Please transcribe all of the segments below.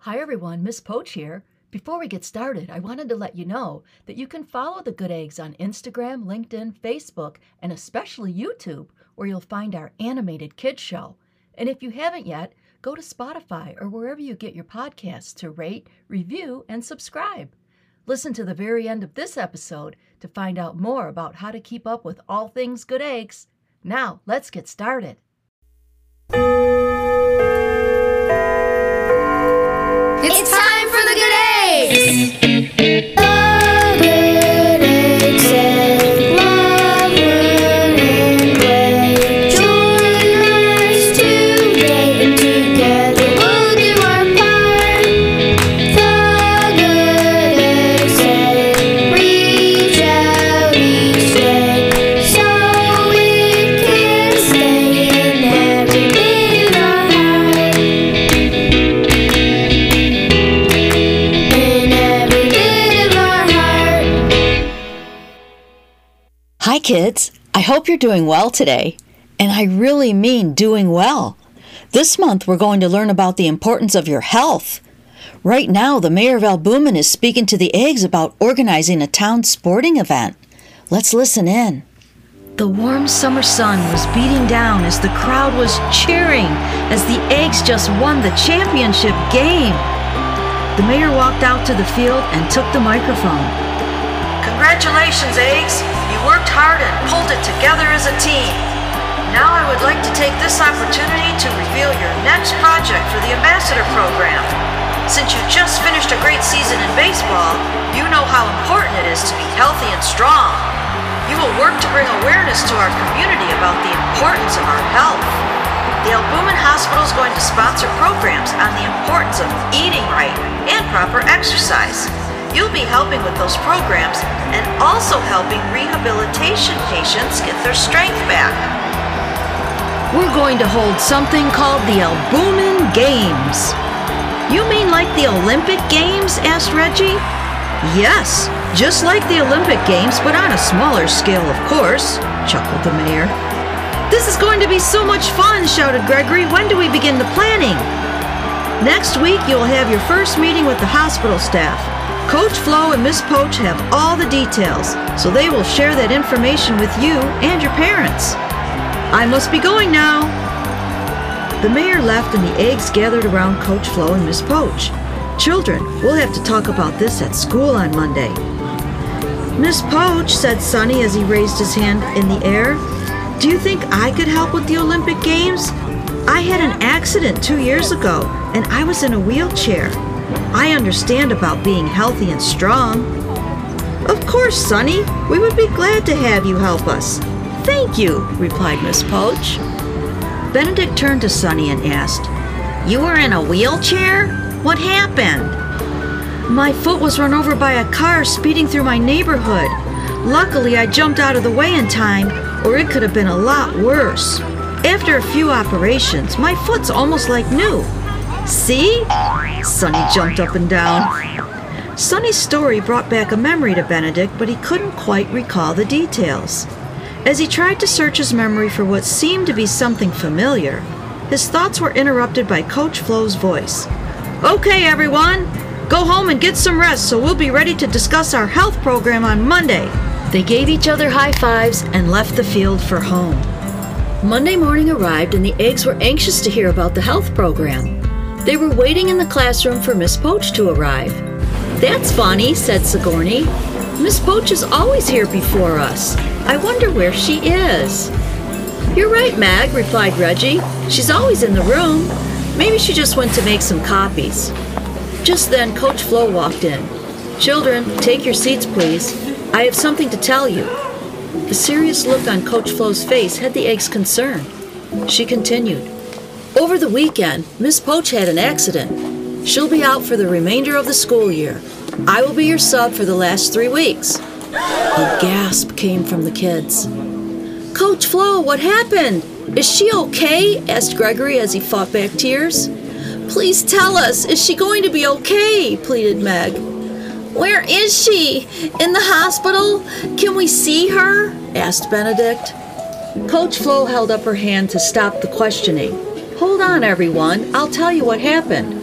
Hi everyone, Miss Poach here. Before we get started, I wanted to let you know that you can follow the Good Eggs on Instagram, LinkedIn, Facebook, and especially YouTube, where you'll find our animated kids show. And if you haven't yet, go to Spotify or wherever you get your podcasts to rate, review, and subscribe. Listen to the very end of this episode to find out more about how to keep up with all things Good Eggs. Now, let's get started. It's time for the Good Eggs! Hi kids, I hope you're doing well today, and I really mean doing well. This month we're going to learn about the importance of your health. Right now the mayor of Albumin is speaking to the Eggs about organizing a town sporting event. Let's listen in. The warm summer sun was beating down as the crowd was cheering as the Eggs just won the championship game. The mayor walked out to the field and took the microphone. Congratulations, Eggs! You worked hard and pulled it together as a team. Now I would like to take this opportunity to reveal your next project for the Ambassador Program. Since you just finished a great season in baseball, you know how important it is to be healthy and strong. You will work to bring awareness to our community about the importance of our health. The Albumin Hospital is going to sponsor programs on the importance of eating right and proper exercise. You'll be helping with those programs and also helping rehabilitation patients get their strength back. We're going to hold something called the Albumin Games. You mean like the Olympic Games? Asked Reggie. Yes, just like the Olympic Games, but on a smaller scale, of course, chuckled the mayor. This is going to be so much fun, shouted Gregory. When do we begin the planning? Next week, you'll have your first meeting with the hospital staff. Coach Flo and Miss Poach have all the details, so they will share that information with you and your parents. I must be going now. The mayor left and the Eggs gathered around Coach Flo and Miss Poach. Children, we'll have to talk about this at school on Monday. Miss Poach, said Sonny as he raised his hand in the air, do you think I could help with the Olympic Games? I had an accident 2 years ago, and I was in a wheelchair. I understand about being healthy and strong. Of course, Sonny. We would be glad to have you help us. Thank you, replied Miss Poach. Benedict turned to Sonny and asked, you were in a wheelchair? What happened? My foot was run over by a car speeding through my neighborhood. Luckily, I jumped out of the way in time, or it could have been a lot worse. After a few operations, my foot's almost like new. See? Sonny jumped up and down. Sonny's story brought back a memory to Benedict, but he couldn't quite recall the details. As he tried to search his memory for what seemed to be something familiar, his thoughts were interrupted by Coach Flo's voice. Okay, everyone, go home and get some rest so we'll be ready to discuss our health program on Monday. They gave each other high fives and left the field for home. Monday morning arrived and the Eggs were anxious to hear about the health program. They were waiting in the classroom for Miss Poach to arrive. That's funny, said Sigourney. Miss Poach is always here before us. I wonder where she is. You're right, Mag, replied Reggie. She's always in the room. Maybe she just went to make some copies. Just then, Coach Flo walked in. Children, take your seats, please. I have something to tell you. The serious look on Coach Flo's face had the Eggs concerned. She continued. Over the weekend, Miss Poach had an accident. She'll be out for the remainder of the school year. I will be your sub for the last 3 weeks. A gasp came from the kids. Coach Flo, what happened? Is she okay? Asked Gregory as he fought back tears. Please tell us, is she going to be okay? Pleaded Meg. Where is she? In the hospital? Can we see her? Asked Benedict. Coach Flo held up her hand to stop the questioning. Hold on, everyone. I'll tell you what happened.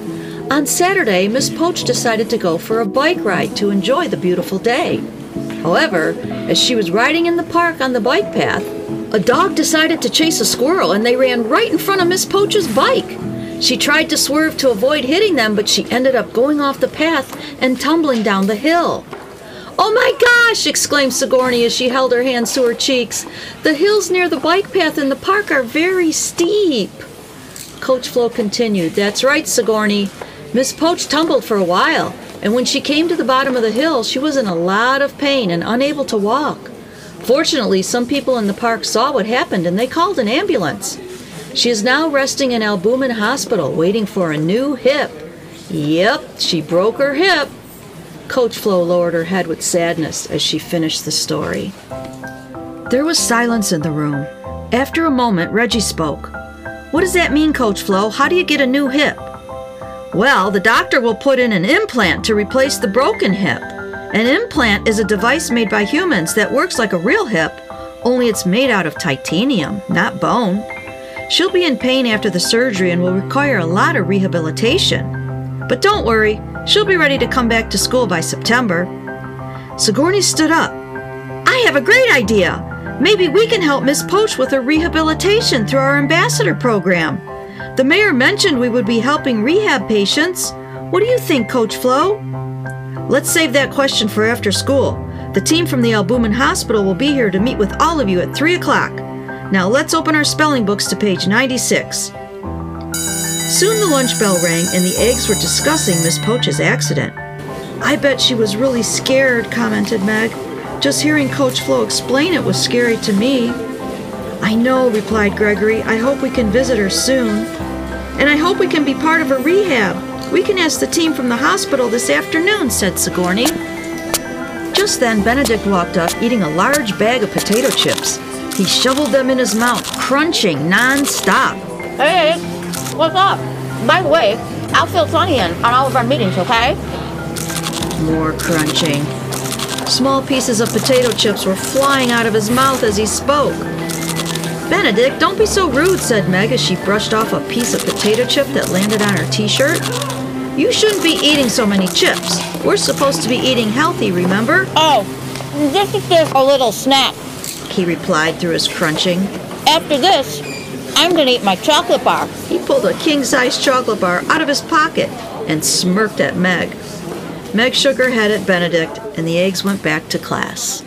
On Saturday, Miss Poach decided to go for a bike ride to enjoy the beautiful day. However, as she was riding in the park on the bike path, a dog decided to chase a squirrel and they ran right in front of Miss Poach's bike. She tried to swerve to avoid hitting them, but she ended up going off the path and tumbling down the hill. "Oh my gosh!" exclaimed Sigourney as she held her hands to her cheeks. "The hills near the bike path in the park are very steep." Coach Flo continued, "That's right, Sigourney. Miss Poach tumbled for a while, and when she came to the bottom of the hill, she was in a lot of pain and unable to walk. Fortunately, some people in the park saw what happened and they called an ambulance. She is now resting in Albumin Hospital, waiting for a new hip. Yep, she broke her hip." Coach Flo lowered her head with sadness as she finished the story. There was silence in the room. After a moment, Reggie spoke. "What does that mean, Coach Flo? How do you get a new hip?" "Well, the doctor will put in an implant to replace the broken hip. An implant is a device made by humans that works like a real hip, only it's made out of titanium, not bone. She'll be in pain after the surgery and will require a lot of rehabilitation. But don't worry, she'll be ready to come back to school by September." Sigourney stood up. "I have a great idea. Maybe we can help Miss Poach with her rehabilitation through our ambassador program. The mayor mentioned we would be helping rehab patients. What do you think, Coach Flo?" "Let's save that question for after school. The team from the Albumin Hospital will be here to meet with all of you at 3 o'clock. Now let's open our spelling books to page 96. Soon the lunch bell rang and the eggs were discussing Miss Poach's accident. "I bet she was really scared," commented Meg. "Just hearing Coach Flo explain it was scary to me." "I know," replied Gregory. "I hope we can visit her soon. And I hope we can be part of her rehab. We can ask the team from the hospital this afternoon," said Sigourney. Just then, Benedict walked up, eating a large bag of potato chips. He shoveled them in his mouth, crunching non-stop. "Hey, what's up? By the way, I'll fill Sonny in on all of our meetings, okay?" More crunching. Small pieces of potato chips were flying out of his mouth as he spoke. "Benedict, don't be so rude," said Meg as she brushed off a piece of potato chip that landed on her t-shirt. "You shouldn't be eating so many chips. We're supposed to be eating healthy, remember?" "Oh, this is just a little snack," he replied through his crunching. "After this, I'm gonna eat my chocolate bar." He pulled a king-size chocolate bar out of his pocket and smirked at Meg. Meg shook her head at Benedict, and the eggs went back to class.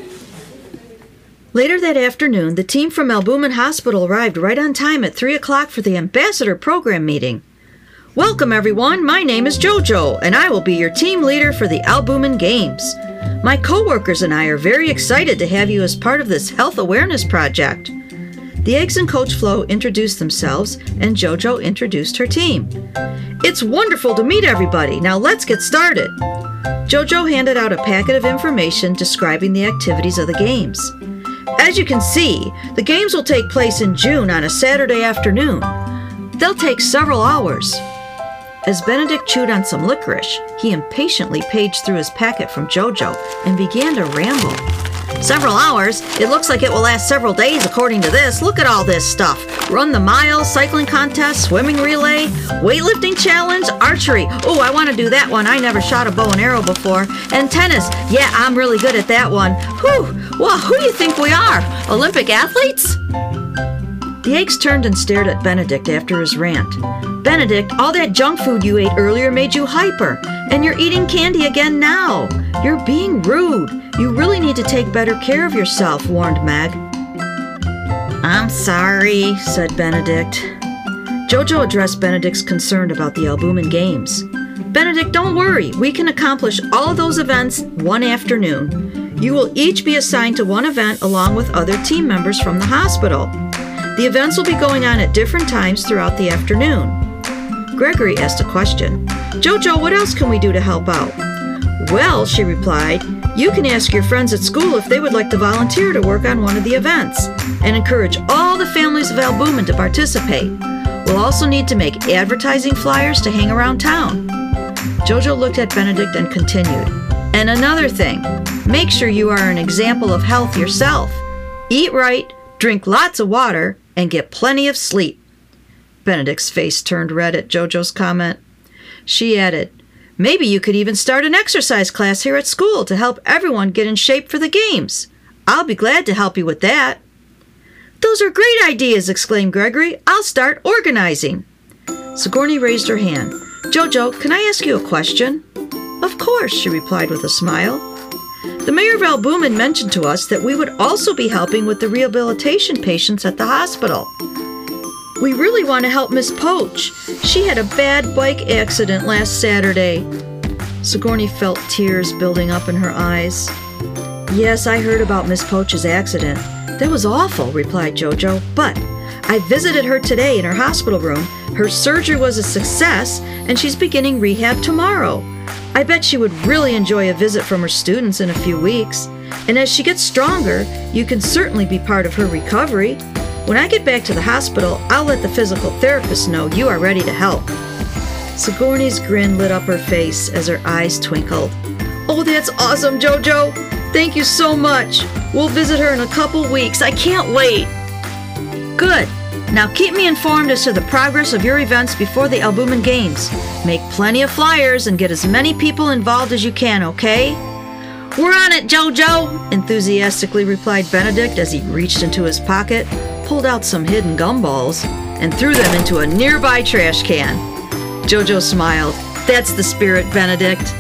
Later that afternoon, the team from Albumin Hospital arrived right on time at 3 o'clock for the Ambassador Program meeting. "Welcome, everyone. My name is JoJo, and I will be your team leader for the Albumin Games. My co-workers and I are very excited to have you as part of this health awareness project." The eggs and Coach Flo introduced themselves, and JoJo introduced her team. "It's wonderful to meet everybody. Now let's get started." JoJo handed out a packet of information describing the activities of the games. "As you can see, the games will take place in June on a Saturday afternoon. They'll take several hours." As Benedict chewed on some licorice, he impatiently paged through his packet from JoJo and began to ramble. "Several hours? It looks like it will last several days according to this. Look at all this stuff. Run the mile, cycling contest, swimming relay, weightlifting challenge, archery. Oh, I want to do that one. I never shot a bow and arrow before. And tennis. Yeah, I'm really good at that one. Whew! Well, who do you think we are? Olympic athletes?" The eggs turned and stared at Benedict after his rant. "Benedict, all that junk food you ate earlier made you hyper, and you're eating candy again now. You're being rude. You really need to take better care of yourself," warned Meg. "I'm sorry," said Benedict. JoJo addressed Benedict's concern about the Albumin Games. "Benedict, don't worry. We can accomplish all of those events one afternoon. You will each be assigned to one event along with other team members from the hospital. The events will be going on at different times throughout the afternoon." Gregory asked a question. "JoJo, what else can we do to help out?" "Well," she replied, "you can ask your friends at school if they would like to volunteer to work on one of the events, and encourage all the families of Albumin to participate. We'll also need to make advertising flyers to hang around town." JoJo looked at Benedict and continued, "And another thing, make sure you are an example of health yourself. Eat right, drink lots of water, and get plenty of sleep." Benedict's face turned red at JoJo's comment. She added, "Maybe you could even start an exercise class here at school to help everyone get in shape for the games. I'll be glad to help you with that." "Those are great ideas," exclaimed Gregory. "I'll start organizing." Sigourney raised her hand. "Jojo, can I ask you a question?" "Of course," she replied with a smile. "The mayor of Albumen mentioned to us that we would also be helping with the rehabilitation patients at the hospital. We really want to help Miss Poach. She had a bad bike accident last Saturday." Sigourney felt tears building up in her eyes. "Yes, I heard about Miss Poach's accident. That was awful," replied Jojo. "But I visited her today in her hospital room. Her surgery was a success, and she's beginning rehab tomorrow. I bet she would really enjoy a visit from her students in a few weeks. And as she gets stronger, you can certainly be part of her recovery. When I get back to the hospital, I'll let the physical therapist know you are ready to help." Sigourney's grin lit up her face as her eyes twinkled. "Oh, that's awesome, Jojo! Thank you so much! We'll visit her in a couple weeks. I can't wait!" "Good! Now keep me informed as to the progress of your events before the Albumen Games. Make plenty of flyers and get as many people involved as you can, okay?" "We're on it, Jojo!" enthusiastically replied Benedict as he reached into his pocket, pulled out some hidden gumballs, and threw them into a nearby trash can. Jojo smiled. "That's the spirit, Benedict."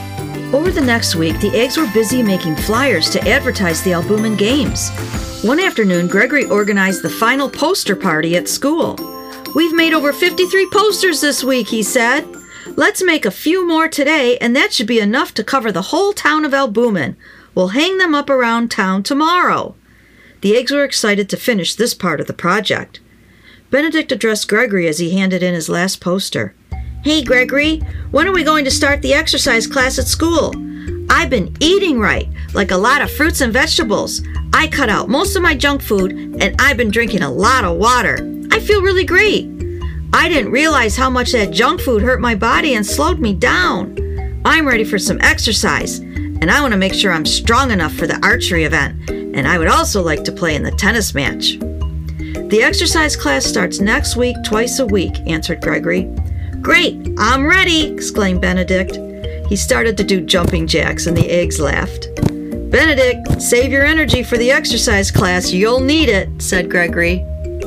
Over the next week, the eggs were busy making flyers to advertise the Albumen Games. One afternoon, Gregory organized the final poster party at school. "We've made over 53 posters this week," he said. "Let's make a few more today, and that should be enough to cover the whole town of Albumen. We'll hang them up around town tomorrow." The eggs were excited to finish this part of the project. Benedict addressed Gregory as he handed in his last poster. "Hey, Gregory, when are we going to start the exercise class at school? I've been eating right, like a lot of fruits and vegetables. I cut out most of my junk food, and I've been drinking a lot of water. I feel really great. I didn't realize how much that junk food hurt my body and slowed me down. I'm ready for some exercise, and I want to make sure I'm strong enough for the archery event, and I would also like to play in the tennis match." "The exercise class starts next week, twice a week," answered Gregory. "Great, I'm ready!" exclaimed Benedict. He started to do jumping jacks, and the eggs laughed. "Benedict, save your energy for the exercise class. You'll need it," said Gregory.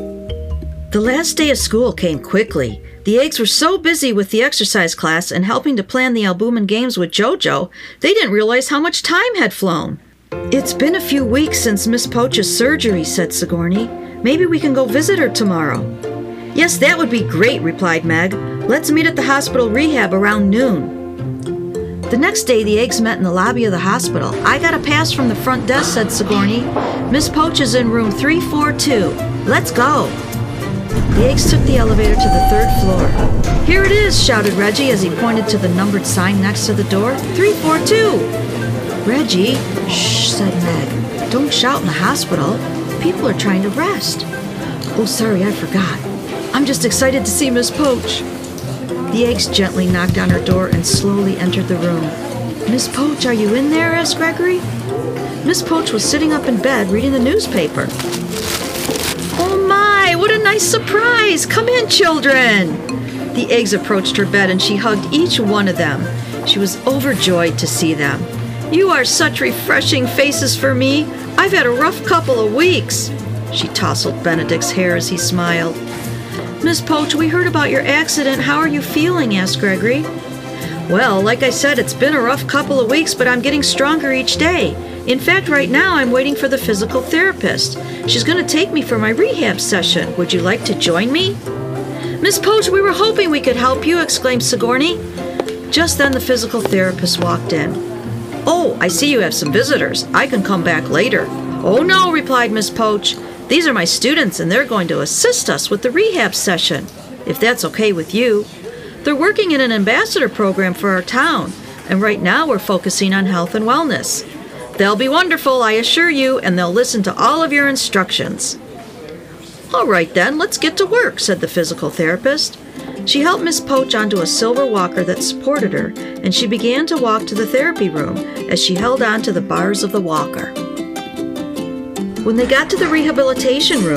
The last day of school came quickly. The eggs were so busy with the exercise class and helping to plan the Albumen Games with Jojo, they didn't realize how much time had flown. "It's been a few weeks since Miss Poach's surgery," said Sigourney. "Maybe we can go visit her tomorrow." "Yes, that would be great," replied Meg. "Let's meet at the hospital rehab around noon." The next day, the eggs met in the lobby of the hospital. "I got a pass from the front desk," said Sigourney. "Miss Poach is in room 342. Let's go." The eggs took the elevator to the 3rd floor. "Here it is," shouted Reggie as he pointed to the numbered sign next to the door. 342. "Reggie," "Shh," said Meg. "Don't shout in the hospital. People are trying to rest." "Oh, sorry, I forgot. I'm just excited to see Miss Poach." The eggs gently knocked on her door and slowly entered the room. "Miss Poach, are you in there?" asked Gregory. Miss Poach was sitting up in bed reading the newspaper. "Oh my, what a nice surprise! Come in, children!" The eggs approached her bed and she hugged each one of them. She was overjoyed to see them. "You are such refreshing faces for me. I've had a rough couple of weeks." She tousled Benedict's hair as he smiled. "Miss Poach, we heard about your accident. How are you feeling?" asked Gregory. "Well, like I said, it's been a rough couple of weeks, but I'm getting stronger each day. In fact, right now I'm waiting for the physical therapist. She's going to take me for my rehab session. Would you like to join me?" "Miss Poach, we were hoping we could help you," exclaimed Sigourney. Just then the physical therapist walked in. "Oh, I see you have some visitors. I can come back later." "Oh no," replied Miss Poach. "These are my students, and they're going to assist us with the rehab session, if that's okay with you. They're working in an ambassador program for our town, and right now we're focusing on health and wellness. They'll be wonderful, I assure you, and they'll listen to all of your instructions." "All right then, let's get to work," said the physical therapist. She helped Miss Poach onto a silver walker that supported her, and she began to walk to the therapy room as she held on to the bars of the walker. When they got to the rehabilitation room,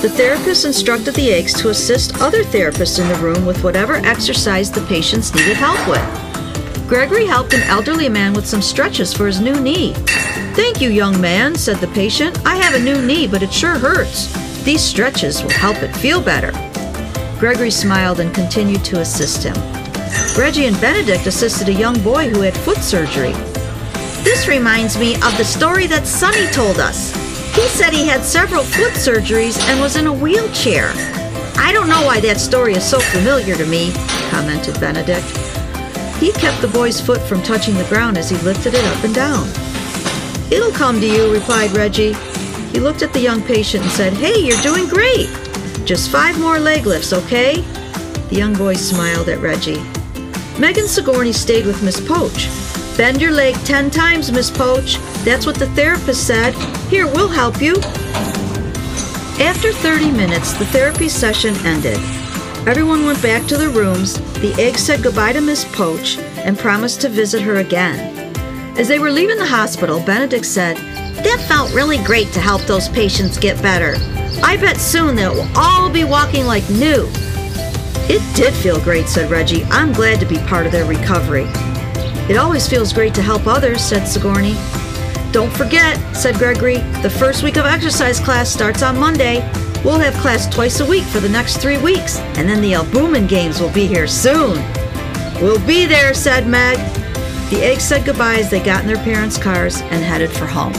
The therapist instructed the eggs to assist other therapists in the room with whatever exercise the patients needed help with. Gregory helped an elderly man with some stretches for his new knee. "Thank you, young man," said the patient. "I have a new knee, but it sure hurts. These stretches will help it feel better." Gregory smiled and continued to assist him. Reggie and Benedict assisted a young boy who had foot surgery. "This reminds me of the story that Sonny told us. He said he had several foot surgeries and was in a wheelchair. I don't know why that story is so familiar to me," commented Benedict. He kept the boy's foot from touching the ground as he lifted it up and down. "It'll come to you," replied Reggie. He looked at the young patient and said, "Hey, you're doing great. Just 5 more leg lifts, okay?" The young boy smiled at Reggie. Megan Sigourney stayed with Miss Poach. "Bend your leg 10 times, Miss Poach. That's what the therapist said. Here, we'll help you." After 30 minutes, the therapy session ended. Everyone went back to their rooms. The eggs said goodbye to Miss Poach and promised to visit her again. As they were leaving the hospital, Benedict said, "That felt really great to help those patients get better. I bet soon they'll all be walking like new." "It did feel great," said Reggie. "I'm glad to be part of their recovery." "It always feels great to help others," said Sigourney. "Don't forget," said Gregory, "the first week of exercise class starts on Monday. We'll have class twice a week for the next 3 weeks, and then the Albumin games will be here soon." "We'll be there," said Meg. The eggs said goodbye as they got in their parents' cars and headed for home.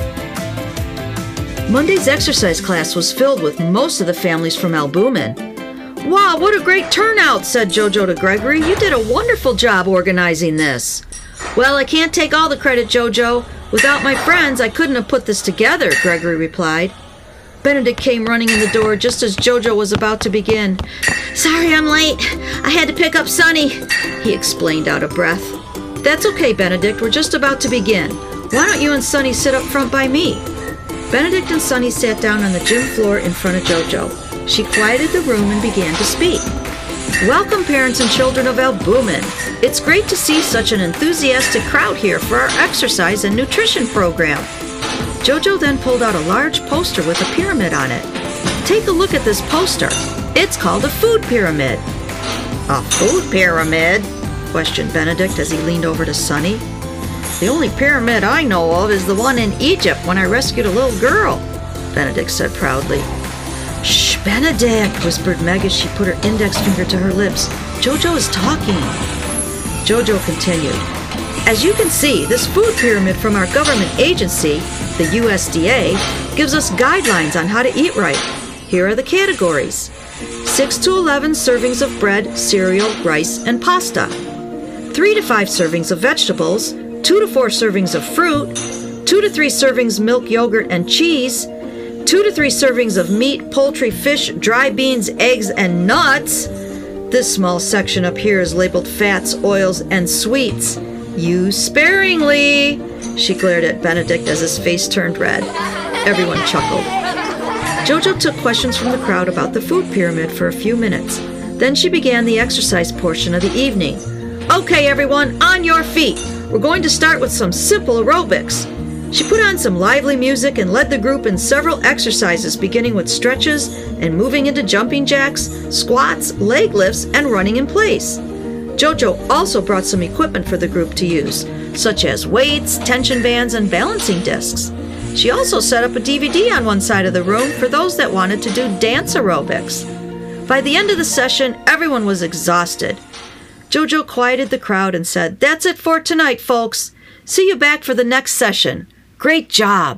Monday's exercise class was filled with most of the families from Albumin. "Wow, what a great turnout," said Jojo to Gregory. "You did a wonderful job organizing this." "Well, I can't take all the credit, Jojo. Without my friends, I couldn't have put this together," Gregory replied. Benedict came running in the door just as Jojo was about to begin. "Sorry I'm late. I had to pick up Sonny," he explained out of breath. "That's okay, Benedict. We're just about to begin. Why don't you and Sonny sit up front by me?" Benedict and Sonny sat down on the gym floor in front of Jojo. She quieted the room and began to speak. "Welcome, parents and children of Albumin. It's great to see such an enthusiastic crowd here for our exercise and nutrition program." Jojo then pulled out a large poster with a pyramid on it. "Take a look at this poster. It's called a food pyramid." "A food pyramid?" questioned Benedict as he leaned over to Sonny. "The only pyramid I know of is the one in Egypt when I rescued a little girl," Benedict said proudly. "Shh, Benedict," whispered Meg as she put her index finger to her lips. "Jojo is talking." Jojo continued. "As you can see, this food pyramid from our government agency, the USDA, gives us guidelines on how to eat right. Here are the categories. 6 to 11 servings of bread, cereal, rice, and pasta. 3 to 5 servings of vegetables, 2 to 4 servings of fruit, 2 to 3 servings milk, yogurt, and cheese, 2 to 3 servings of meat, poultry, fish, dry beans, eggs, and nuts. This small section up here is labeled fats, oils, and sweets. Use sparingly." She glared at Benedict as his face turned red. Everyone chuckled. Jojo took questions from the crowd about the food pyramid for a few minutes. Then she began the exercise portion of the evening. "Okay, everyone, on your feet. We're going to start with some simple aerobics." She put on some lively music and led the group in several exercises, beginning with stretches and moving into jumping jacks, squats, leg lifts, and running in place. Jojo also brought some equipment for the group to use, such as weights, tension bands, and balancing discs. She also set up a DVD on one side of the room for those that wanted to do dance aerobics. By the end of the session, everyone was exhausted. Jojo quieted the crowd and said, "That's it for tonight, folks. See you back for the next session. Great job."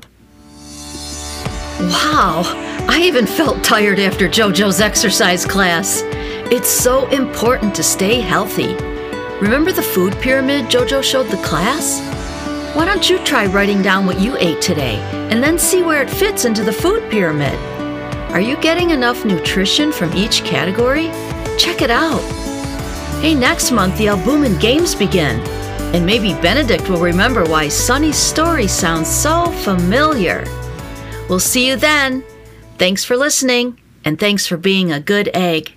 Wow, I even felt tired after Jojo's exercise class. It's so important to stay healthy. Remember the food pyramid Jojo showed the class? Why don't you try writing down what you ate today and then see where it fits into the food pyramid? Are you getting enough nutrition from each category? Check it out. Hey, next month the Albumin games begin. And maybe Benedict will remember why Sonny's story sounds so familiar. We'll see you then. Thanks for listening, and thanks for being a good egg.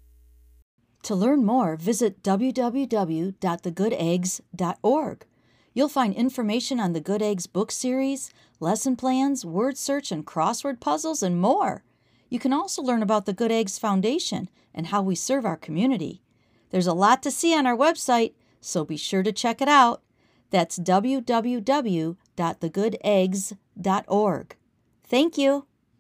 To learn more, visit www.thegooteggs.org. You'll find information on the Good Eggs book series, lesson plans, word search and crossword puzzles, and more. You can also learn about the Good Eggs Foundation and how we serve our community. There's a lot to see on our website, so be sure to check it out. That's www.thegoodeggz.org. Thank you.